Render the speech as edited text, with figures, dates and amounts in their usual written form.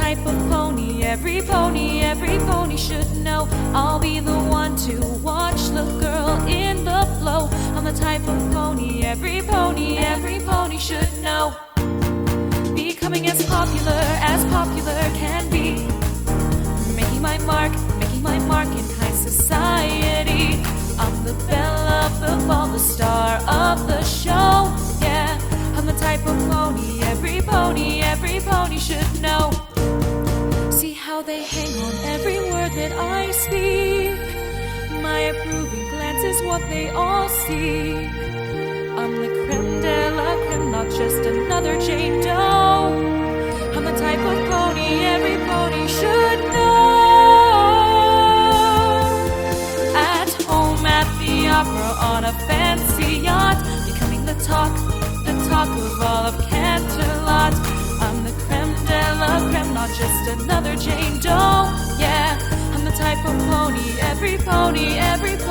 type of pony every pony should know. I'll be the one to watch the girl in the flow. I'm the type of pony every pony should know. Becoming as popular can be. Making my mark in high society. I'm the belle of the ball, the star of the show. Yeah, I'm the type of pony every pony should know. See how they hang on every word that I speak. My approving glance is what they all see. I'm the creme de la creme, not just another Jane Doe. I'm the type of pony every pony should know. At home, at the opera, on a fancy yacht, becoming the talk of all of Canterlot. I'm the creme de la creme, not just another Jane Doe. Yeah, I'm the type of pony every pony